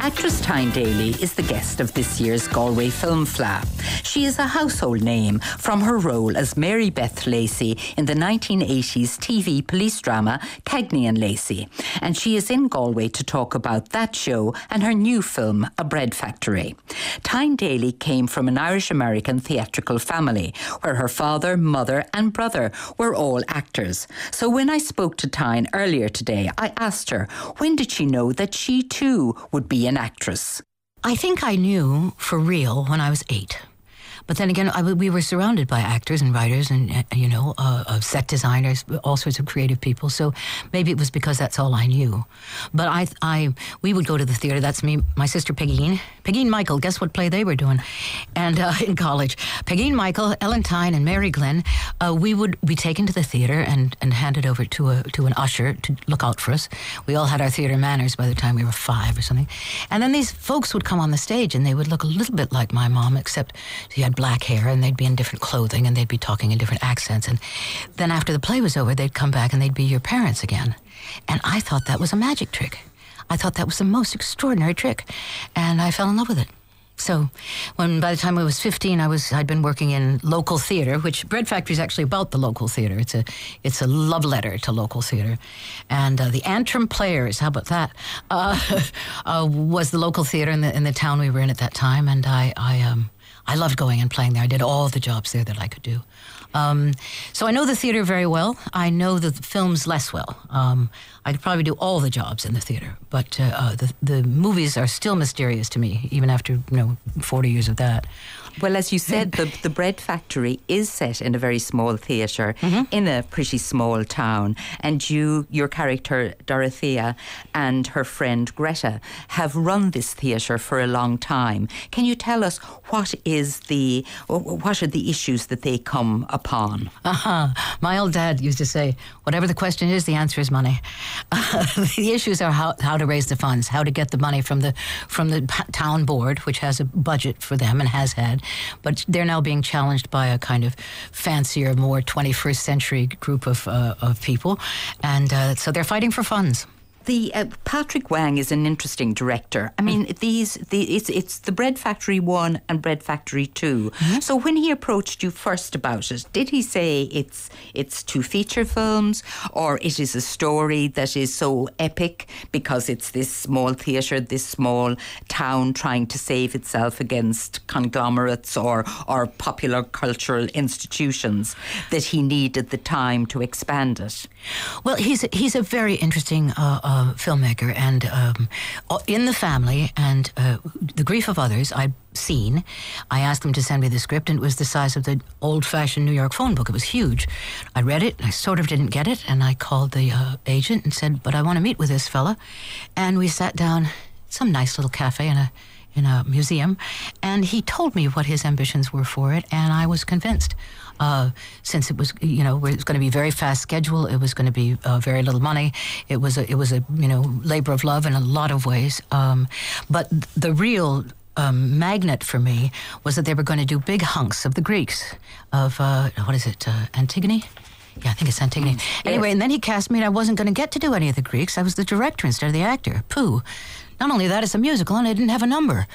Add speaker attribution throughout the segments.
Speaker 1: Actress Tyne Daly is the guest of this year's Galway Film Fleadh. She is a household name from her role as Mary Beth Lacey in the 1980s TV police drama Cagney and Lacey. And she is in Galway to talk about that show and her new film, A Bread Factory. Tyne Daly came from an Irish-American theatrical family where her father, mother and brother were all actors. So when I spoke to Tyne earlier today, I asked her, when did she know that she too would be an actress?
Speaker 2: I think I knew for real when I was 8. But then again, we were surrounded by actors and writers and, set designers, all sorts of creative people. So maybe it was because that's all I knew. But we would go to the theater. That's me, my sister Pegeen Michael. Guess what play they were doing? And in college, Pegeen Michael, Ellen Tyne, and Mary Glynn. We would be taken to the theater and handed over to an usher to look out for us. We all had our theater manners by the time we were 5 or something. And then these folks would come on the stage and they would look a little bit like my mom, except she had black hair and they'd be in different clothing and they'd be talking in different accents. And then after the play was over, they'd come back and they'd be your parents again. And I thought that was a magic trick. I thought that was the most extraordinary trick. And I fell in love with it. So by the time I was 15, I'd been working in local theater, which Bread Factory is actually about the local theater. It's a love letter to local theater. And the Antrim Players, how about that, was the local theater in the town we were in at that time. And I loved going and playing there. I did all the jobs there that I could do. So I know the theater very well. I know the films less well. I could probably do all the jobs in the theater, but the movies are still mysterious to me, even after 40 years of that.
Speaker 1: Well, as you said, the Bread Factory is set in a very small theatre in a pretty small town, and your character Dorothea and her friend Greta have run this theatre for a long time. Can you tell us what are the issues that they come upon?
Speaker 2: My old dad used to say, whatever the question is, the answer is money. The issues are how to raise the funds, how to get the money from the town board, which has a budget for them and has had, but they're now being challenged by a kind of fancier, more 21st century group of people, and so they're fighting for funds.
Speaker 1: Patrick Wang is an interesting director. I mean, it's the Bread Factory 1 and Bread Factory 2. Mm-hmm. So when he approached you first about it, did he say it's 2 feature films, or it is a story that is so epic because it's this small theatre, this small town trying to save itself against conglomerates or popular cultural institutions that he needed the time to expand it?
Speaker 2: Well, he's a very interesting filmmaker, and in the family and The Grief of Others I'd seen. I asked him to send me the script, and it was the size of the old-fashioned New York phone book. It was huge. I read it, and I sort of didn't get it, and I called the agent and said, but I want to meet with this fella. And we sat down at some nice little cafe in a museum, and he told me what his ambitions were for it, and I was convinced. Since it was, it was going to be a very fast schedule, it was going to be very little money. It was a labor of love in a lot of ways. But the real magnet for me was that they were going to do big hunks of the Greeks, of Antigone? Yeah, I think it's Antigone. Anyway, and then he cast me, and I wasn't going to get to do any of the Greeks. I was the director instead of the actor. Pooh. Not only that, it's a musical, and I didn't have a number.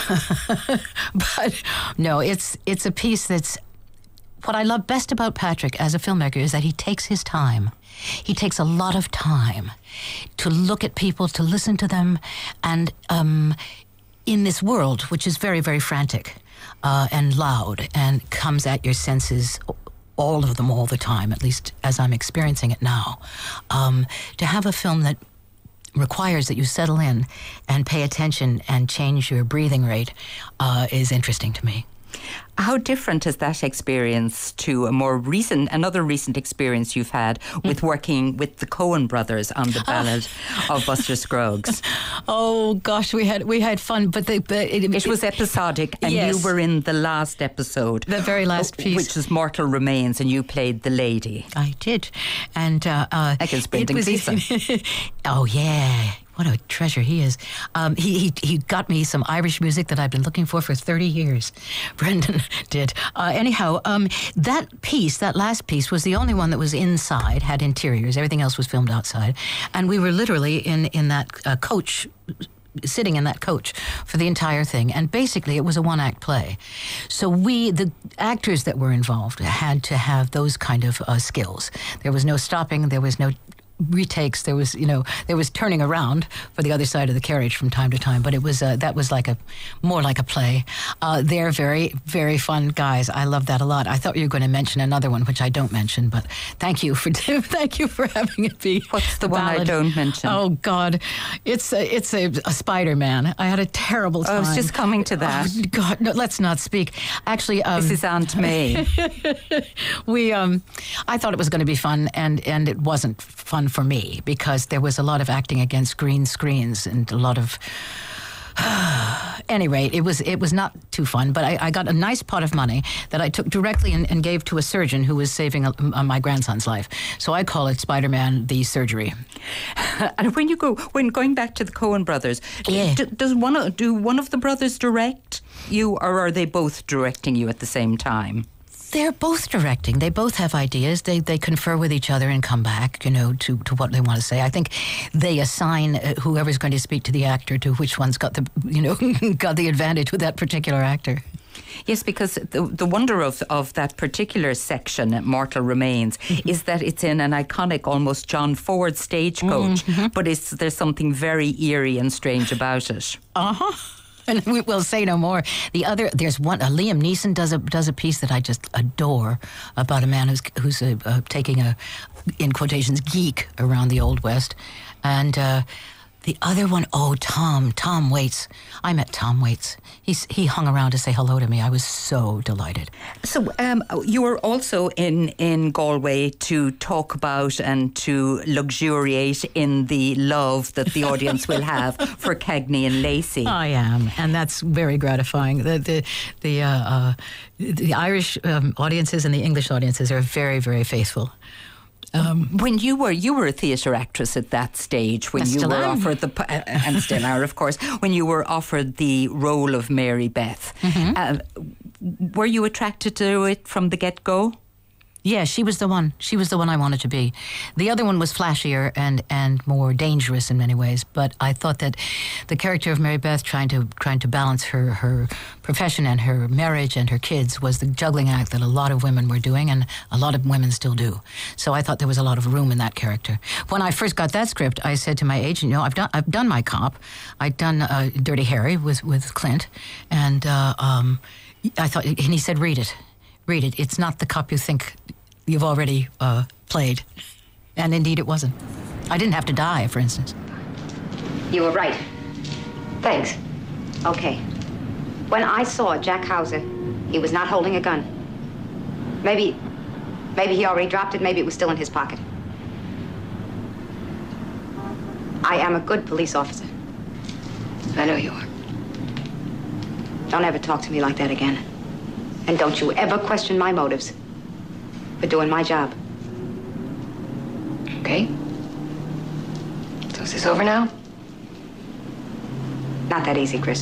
Speaker 2: But no, it's a piece that's... What I love best about Patrick as a filmmaker is that he takes his time. He takes a lot of time to look at people, to listen to them, and in this world, which is very, very frantic and loud and comes at your senses, all of them all the time, at least as I'm experiencing it now, to have a film that requires that you settle in and pay attention and change your breathing rate is interesting to me.
Speaker 1: How different is that experience to another recent experience you've had with working with the Coen brothers on the Ballad of Buster Scruggs?
Speaker 2: Oh gosh, we had fun, but
Speaker 1: it was episodic, and
Speaker 2: yes.
Speaker 1: You were in the last episode,
Speaker 2: the very last piece,
Speaker 1: which was Mortal Remains, and you played the lady.
Speaker 2: I did, and
Speaker 1: against Brendan Gleeson.
Speaker 2: Oh yeah. What a treasure he is. He got me some Irish music that I've been looking for 30 years. Brendan did. Anyhow, that last piece was the only one that was inside, had interiors. Everything else was filmed outside. And we were literally in that coach sitting in that coach for the entire thing. And basically, it was a one-act play. So the actors that were involved had to have those kind of skills. There was no stopping. There was no retakes. There was turning around for the other side of the carriage from time to time, but it was that was more like a play. They're very, very fun guys. I love that a lot. I thought you were going to mention another one, which I don't mention, but thank you for having it be.
Speaker 1: What's the one I don't mention?
Speaker 2: Oh God, it's a Spider-Man. I had a terrible time.
Speaker 1: I was just coming to that.
Speaker 2: Oh, God, no, let's not speak. Actually,
Speaker 1: this is Aunt May.
Speaker 2: I thought it was going to be fun, and it wasn't fun for me because there was a lot of acting against green screens and a lot of. Anyway, it was not too fun, but I got a nice pot of money that I took directly and gave to a surgeon who was saving my grandson's life. So I call it Spider-Man the Surgery.
Speaker 1: And when going back to the Coen brothers,
Speaker 2: yeah.
Speaker 1: do one of the brothers direct you, or are they both directing you at the same time?
Speaker 2: They're both directing. They both have ideas. They confer with each other and come back, to what they want to say. I think they assign whoever's going to speak to the actor to which one's got got the advantage with that particular actor.
Speaker 1: Yes, because the wonder of that particular section at Mortal Remains is that it's in an iconic, almost John Ford stagecoach, but there's something very eerie and strange about it. Uh-huh.
Speaker 2: And we will say no more. There's one. Liam Neeson does a piece that I just adore about a man who's taking a, in quotations, geek around the Old West, and the other one, Tom Waits. I met Tom Waits. He hung around to say hello to me. I was so delighted.
Speaker 1: So you were also in Galway to talk about and to luxuriate in the love that the audience will have for Cagney and Lacey.
Speaker 2: I am, and that's very gratifying. The Irish audiences and the English audiences are very, very faithful.
Speaker 1: When you were a theatre actress at that stage, when you were offered and still are, of course, when you were offered the role of Mary Beth, were you attracted to it from the get-go?
Speaker 2: Yeah, she was the one. She was the one I wanted to be. The other one was flashier and more dangerous in many ways. But I thought that the character of Mary Beth trying to balance her profession and her marriage and her kids was the juggling act that a lot of women were doing, and a lot of women still do. So I thought there was a lot of room in that character. When I first got that script, I said to my agent, I've done my cop. I'd done Dirty Harry with Clint, and I thought, and he said, read it. It's not the cop you think you've already played. And indeed it wasn't. I didn't have to die, for instance.
Speaker 3: You were right. Thanks. Okay. When I saw Jack Hauser, he was not holding a gun. Maybe he already dropped it. Maybe it was still in his pocket. I am a good police officer. I know you are. Don't ever talk to me like that again. And don't you ever question my motives for doing my job.
Speaker 4: Okay. So is this over now?
Speaker 3: Not that easy, Chris.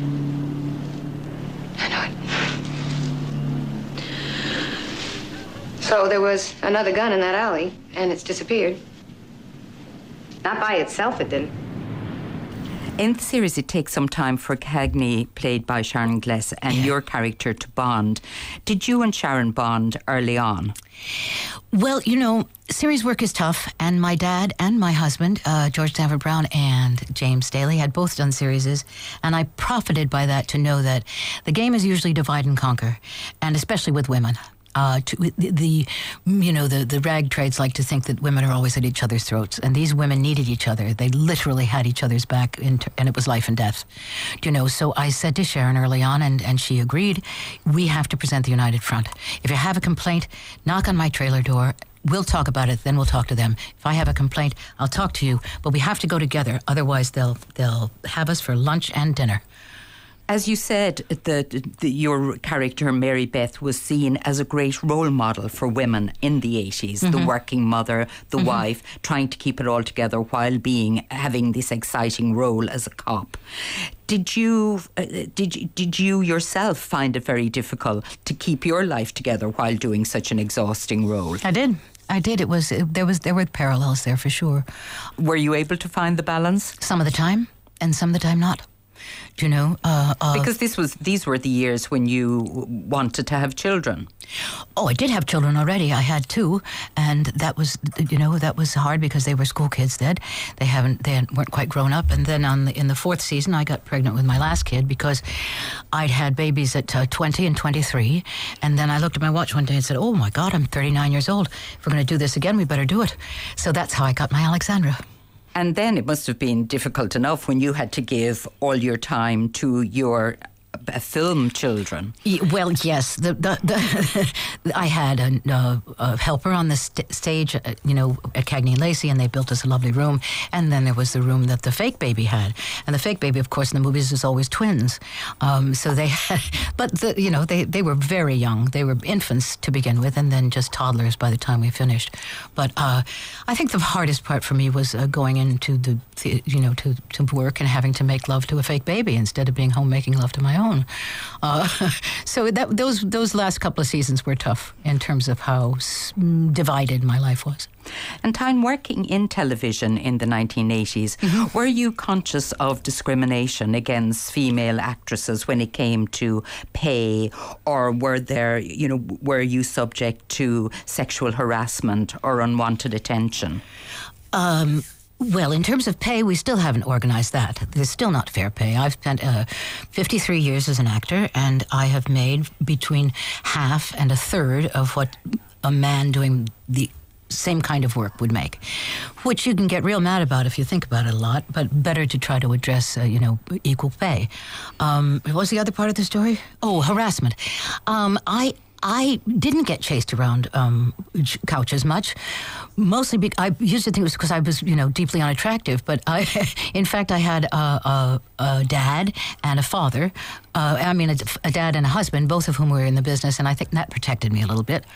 Speaker 4: I know it. So there was another gun in that alley, and it's disappeared.
Speaker 3: Not by itself, it didn't.
Speaker 1: In the series, it takes some time for Cagney, played by Sharon Gless, and your character to bond. Did you and Sharon bond early on?
Speaker 2: Well, series work is tough, and my dad and my husband, George Stanford Brown and James Daly, had both done series, and I profited by that to know that the game is usually divide and conquer, and especially with women. The rag trades like to think that women are always at each other's throats, and these women needed each other. They literally had each other's back, and it was life and death. So I said to Sharon early on, and she agreed, we have to present the united front. If you have a complaint, knock on my trailer door. We'll talk about it, then we'll talk to them. If I have a complaint, I'll talk to you, but we have to go together. Otherwise, they'll have us for lunch and dinner.
Speaker 1: As you said, your character, Mary Beth, was seen as a great role model for women in the 80s. The working mother, the wife, trying to keep it all together while having this exciting role as a cop. Did you yourself find it very difficult to keep your life together while doing such an exhausting role?
Speaker 2: I did. There were parallels there for sure.
Speaker 1: Were you able to find the balance?
Speaker 2: Some of the time. and some of the time not. Do you know?
Speaker 1: Because these were the years when you wanted to have children.
Speaker 2: Oh, I did have children already. I had 2, and that was, that was hard because they were school kids then. They weren't quite grown up. And then in the 4th season, I got pregnant with my last kid because I'd had babies at 20 and 23. And then I looked at my watch one day and said, "Oh my God, I'm 39 years old. If we're going to do this again, we better do it." So that's how I got my Alexandra.
Speaker 1: And then it must have been difficult enough when you had to give all your time to your film children.
Speaker 2: Well, yes. I had a helper on the stage, at Cagney and Lacey, and they built us a lovely room. And then there was the room that the fake baby had. And the fake baby, of course, in the movies is always twins. So they had, but they were very young. They were infants to begin with, and then just toddlers by the time we finished. But I think the hardest part for me was going into to work and having to make love to a fake baby instead of being home making love to my own. So those last couple of seasons were tough in terms of how divided my life was.
Speaker 1: And Tyne, working in television in the 1980s, were you conscious of discrimination against female actresses when it came to pay, or were you subject to sexual harassment or unwanted attention?
Speaker 2: Well, in terms of pay, we still haven't organized that. There's still not fair pay. I've spent 53 years as an actor, and I have made between half and a third of what a man doing the same kind of work would make, which you can get real mad about if you think about it a lot, but better to try to address, equal pay. What was the other part of the story? Oh, harassment. I didn't get chased around couches much. Mostly, I used to think it was because I was, deeply unattractive. But in fact, I had a dad and a father. A dad and a husband, both of whom were in the business, and I think that protected me a little bit.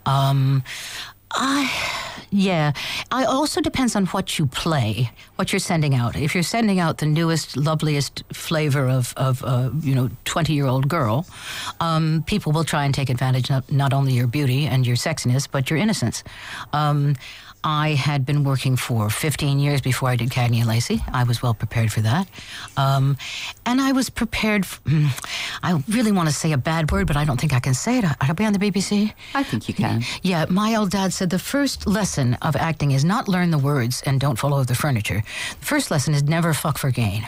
Speaker 2: It also depends on what you play, what you're sending out. If you're sending out the newest, loveliest flavor of 20-year-old girl, people will try and take advantage of not only your beauty and your sexiness, but your innocence. I had been working for 15 years before I did Cagney and Lacey. I was well prepared for that. And I was prepared, I really want to say a bad word, but I don't think I can say it. I'll be on the BBC.
Speaker 1: I think you can.
Speaker 2: Yeah, my old dad said the first lesson of acting is not learn the words and don't fall over the furniture. The first lesson is never fuck for gain.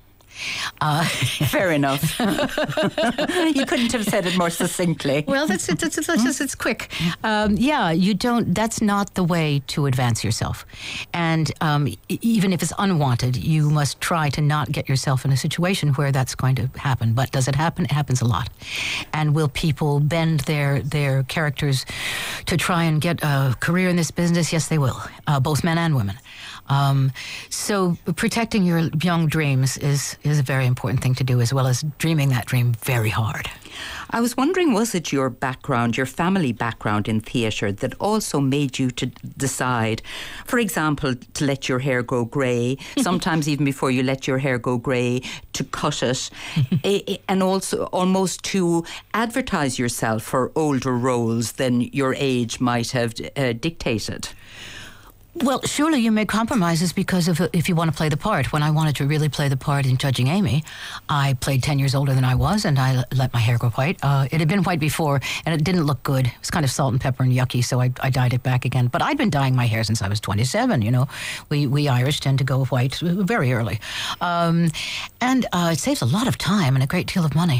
Speaker 1: Fair enough. You couldn't have said it more succinctly.
Speaker 2: Well, it's quick. You don't. That's not the way to advance yourself. And even if it's unwanted, you must try to not get yourself in a situation where that's going to happen. But does it happen? It happens a lot. And will people bend their characters to try and get a career in this business? Yes, they will. Both men and women. So protecting your young dreams is a very important thing to do, as well as dreaming that dream very hard.
Speaker 1: I was wondering, was it your background, your family background in theatre that also made you to decide, for example, to let your hair go grey, sometimes even before you let your hair go grey, to cut it, and also almost to advertise yourself for older roles than your age might have dictated?
Speaker 2: Well, surely you make compromises because if you want to play the part. When I wanted to really play the part in Judging Amy, I played 10 years older than I was, and I let my hair go white. It had been white before, and it didn't look good. It was kind of salt and pepper and yucky, so I dyed it back again. But I'd been dyeing my hair since I was 27, We Irish tend to go white very early. And it saves a lot of time and a great deal of money.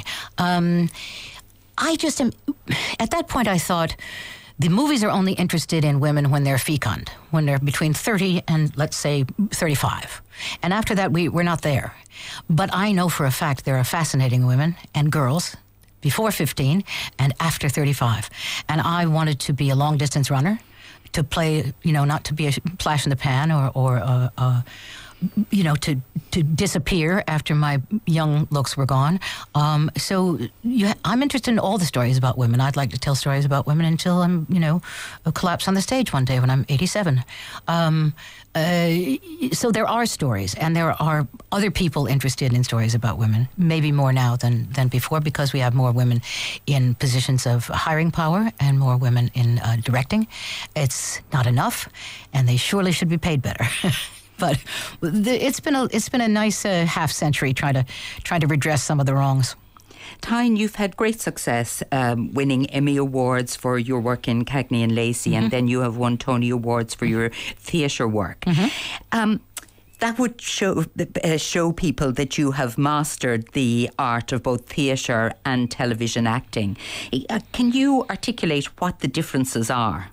Speaker 2: At that point I thought, the movies are only interested in women when they're fecund, when they're between 30 and, let's say, 35. And after that, we're not there. But I know for a fact there are fascinating women and girls before 15 and after 35. And I wanted to be a long-distance runner, to play, not to be a flash in the pan or to disappear after my young looks were gone. I'm interested in all the stories about women. I'd like to tell stories about women until I'm, collapse on the stage one day when I'm 87. So there are stories, and there are other people interested in stories about women, maybe more now than before, because we have more women in positions of hiring power and more women in directing. It's not enough, and they surely should be paid better. But it's been a nice half century trying to redress some of the wrongs.
Speaker 1: Tyne, you've had great success winning Emmy Awards for your work in Cagney and Lacey, and then you have won Tony Awards for your theatre work. That would show people that you have mastered the art of both theatre and television acting. Can you articulate what the differences are?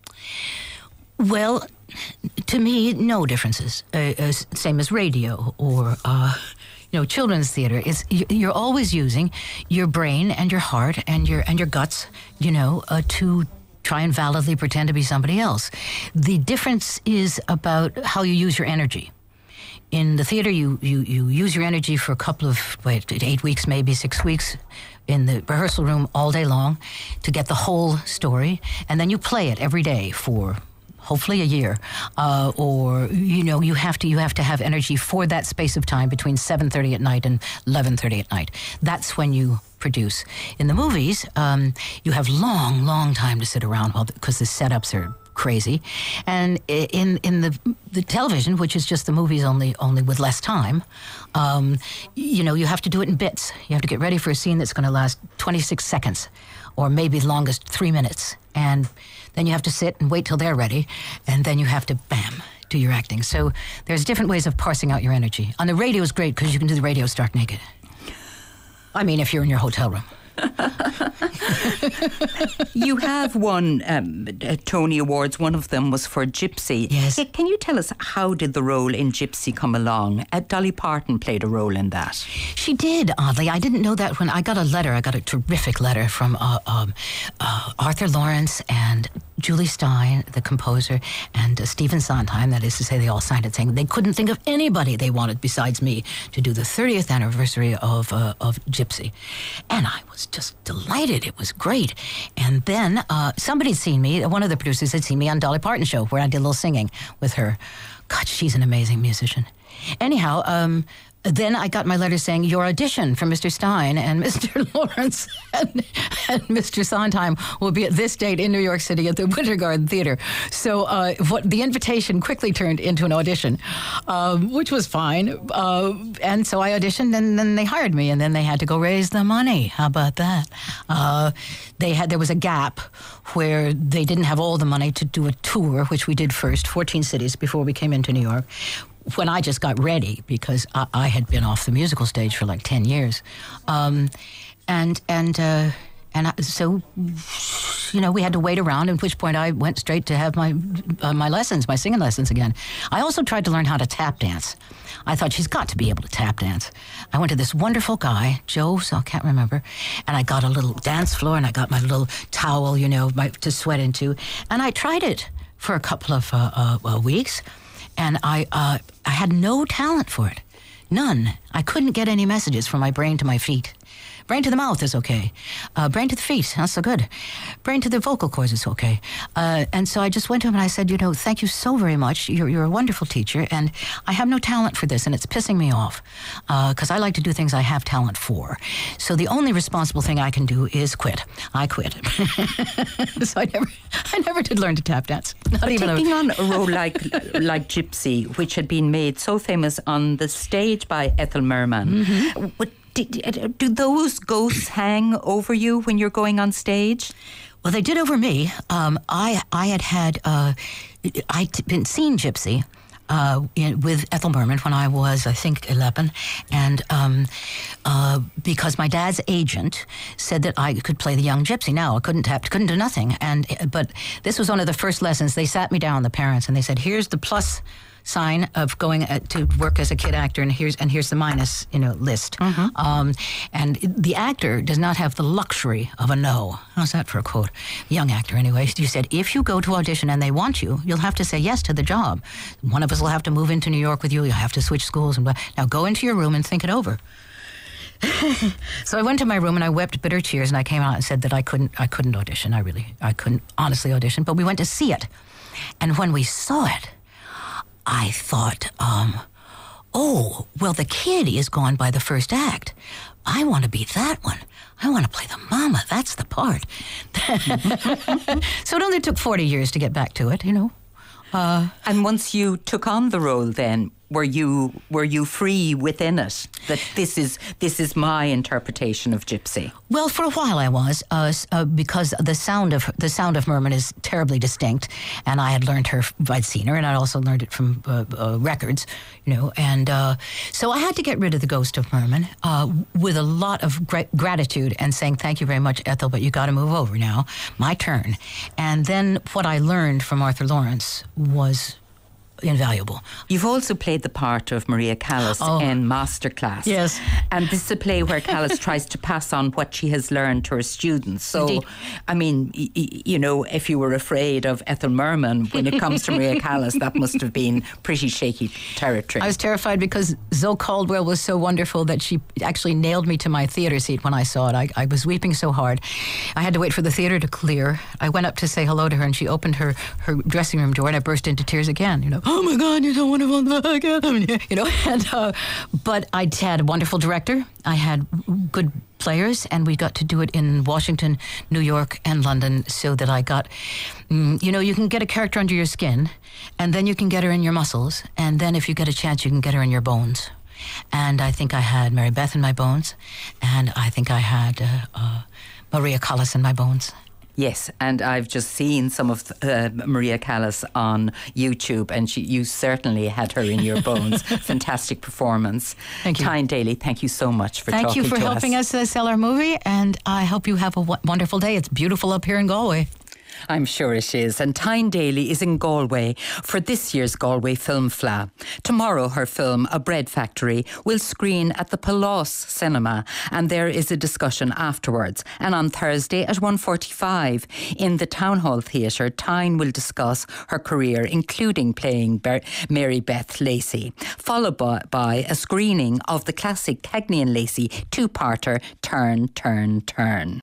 Speaker 2: Well, to me, no differences. Same as radio or children's theatre. You're always using your brain and your heart and your guts, to try and validly pretend to be somebody else. The difference is about how you use your energy. In the theatre, you use your energy for a couple of 8 weeks, maybe 6 weeks, in the rehearsal room all day long to get the whole story, and then you play it every day for hopefully a year, or you have to have energy for that space of time between 7:30 at night and 11:30 at night. That's when you produce. In the movies, you have long time to sit around because the setups are crazy, and in the television, which is just the movies only with less time, you have to do it in bits. You have to get ready for a scene that's going to last 26 seconds, or maybe the longest 3 minutes, and then you have to sit and wait till they're ready, and then you have to, bam, do your acting. So there's different ways of parsing out your energy. On the radio is great because you can do the radio stark naked. I mean, if you're in your hotel room.
Speaker 1: You have won Tony Awards. One of them was for Gypsy.
Speaker 2: Yes.
Speaker 1: Can you tell us how did the role in Gypsy come along? Dolly Parton played a role in that.
Speaker 2: She did, oddly. I didn't know that when I got a letter. I got a terrific letter from Arthur Lawrence and Julie Stein, the composer, and Stephen Sondheim. That is to say, they all signed it saying they couldn't think of anybody they wanted besides me to do the 30th anniversary of Gypsy. And I was just delighted. It was great. And then somebody had seen me, one of the producers had seen me on Dolly Parton show where I did a little singing with her. God, she's an amazing musician. Anyhow, then I got my letter saying, your audition for Mr. Stein and Mr. Lawrence and Mr. Sondheim will be at this date in New York City at the Winter Garden Theater. So the invitation quickly turned into an audition, which was fine. And so I auditioned, and then they hired me, and then they had to go raise the money. How about that? There was a gap where they didn't have all the money to do a tour, which we did first, 14 cities before we came into New York, when I just got ready, because I had been off the musical stage for like 10 years. So, we had to wait around, at which point I went straight to have my lessons, my singing lessons again. I also tried to learn how to tap dance. I thought, she's got to be able to tap dance. I went to this wonderful guy, Joe, so I can't remember, and I got a little dance floor, and I got my little towel, to sweat into, and I tried it for a couple of weeks, and I had no talent for it. None. I couldn't get any messages from my brain to my feet. Brain to the mouth is okay. Brain to the feet, not so good. Brain to the vocal cords is okay. And so I just went to him and I said, thank you so very much. You're a wonderful teacher, and I have no talent for this, and it's pissing me off because I like to do things I have talent for. So the only responsible thing I can do is quit. I quit. So I never did learn to tap dance.
Speaker 1: Taking on a role like Gypsy, which had been made so famous on the stage by Ethel Merman, do those ghosts hang over you when you're going on stage?
Speaker 2: Well, they did over me. I'd been seeing Gypsy with Ethel Merman when I was, I think, 11, and because my dad's agent said that I could play the young Gypsy. Now I couldn't do nothing, but this was one of the first lessons. They sat me down, the parents, and they said, "Here's the plus sign of going to work as a kid actor, and here's the minus, list." Mm-hmm. And the actor does not have the luxury of a no. How's that for a quote? Young actor, anyway. You said, if you go to audition and they want you, you'll have to say yes to the job. One of us will have to move into New York with you. You'll have to switch schools. And now go into your room and think it over. So I went to my room and I wept bitter tears, and I came out and said that I couldn't audition. I couldn't honestly audition. But we went to see it, and when we saw it, I thought, oh, well, the kid is gone by the first act. I want to be that one. I want to play the mama. That's the part. So it only took 40 years to get back to it,
Speaker 1: And once you took on the role then, were you free within it that this is my interpretation of Gypsy?
Speaker 2: Well, for a while I was, because the sound of Merman is terribly distinct, and I had learned her. I'd seen her, and I'd also learned it from records, and so I had to get rid of the ghost of Merman with a lot of gratitude and saying thank you very much, Ethel, but you got to move over now, my turn. And then what I learned from Arthur Lawrence was invaluable.
Speaker 1: You've also played the part of Maria Callas in Masterclass.
Speaker 2: Yes.
Speaker 1: And this is a play where Callas tries to pass on what she has learned to her students. So,
Speaker 2: Indeed.
Speaker 1: I mean, if you were afraid of Ethel Merman when it comes to Maria Callas, that must have been pretty shaky territory.
Speaker 2: I was terrified because Zoe Caldwell was so wonderful that she actually nailed me to my theater seat when I saw it. I was weeping so hard. I had to wait for the theater to clear. I went up to say hello to her, and she opened her dressing room door, and I burst into tears again, Oh my God, you're so wonderful, but I had a wonderful director. I had good players, and we got to do it in Washington, New York, and London, so that I got, you can get a character under your skin, and then you can get her in your muscles, and then if you get a chance, you can get her in your bones. And I think I had Mary Beth in my bones, and I think I had Maria Callas in my bones.
Speaker 1: Yes, and I've just seen some of Maria Callas on YouTube, and you certainly had her in your bones. Fantastic performance.
Speaker 2: Thank you.
Speaker 1: Tyne Daly, thank you so much for talking to us.
Speaker 2: Thank you for helping us sell our movie, and I hope you have a wonderful day. It's beautiful up here in Galway.
Speaker 1: I'm sure it is. And Tyne Daly is in Galway for this year's Galway Film Fleadh. Tomorrow, her film, A Bread Factory, will screen at the Palace Cinema, and there is a discussion afterwards. And on Thursday at 1:45 in the Town Hall Theatre, Tyne will discuss her career, including playing Mary Beth Lacey, followed by a screening of the classic Cagney and Lacey two-parter Turn, Turn, Turn.